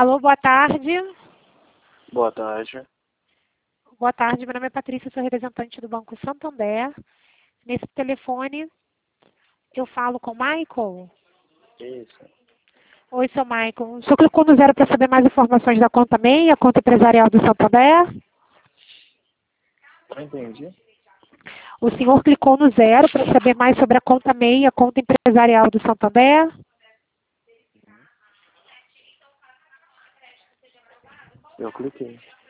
Alô, boa tarde. Boa tarde. Boa tarde, meu nome é Patrícia, sou representante do Banco Santander. Nesse telefone, eu falo com o Michael. Isso. Oi, seu Michael. O senhor clicou no 0 para saber mais informações da conta MEI, a conta empresarial do Santander? Não entendi. O senhor clicou no 0 para saber mais sobre a conta MEI, a conta empresarial do Santander? Eu cliquei.